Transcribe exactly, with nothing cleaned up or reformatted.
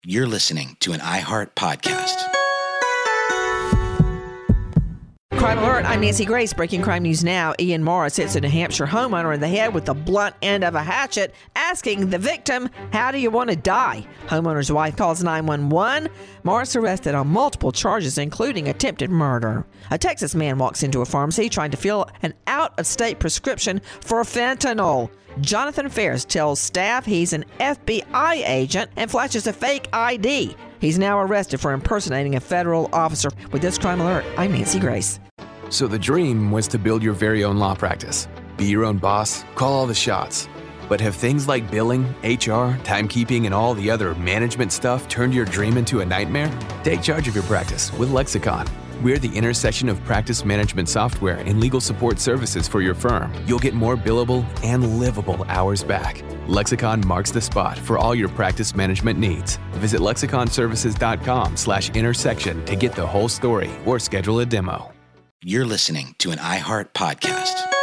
You're listening to an iHeart podcast. Crime Alert, I'm Nancy Grace. Breaking crime news now. Ian Morris hits a New Hampshire homeowner in the head with the blunt end of a hatchet, asking the victim, how do you want to die? Homeowner's wife calls nine one one. Morris arrested on multiple charges, including attempted murder. A Texas man walks into a pharmacy trying to fill an out-of-state prescription for fentanyl. Jonathan Ferris tells staff he's an F B I agent and flashes a fake I D. He's now arrested for impersonating a federal officer. With this Crime Alert, I'm Nancy Grace. So the dream was to build your very own law practice. Be your own boss, call all the shots. But have things like billing, H R, timekeeping, and all the other management stuff turned your dream into a nightmare? Take charge of your practice with Lexicon. We're the intersection of practice management software and legal support services for your firm. You'll get more billable and livable hours back. Lexicon marks the spot for all your practice management needs. Visit lexiconservices.com slash intersection to get the whole story or schedule a demo. You're listening to an iHeart podcast.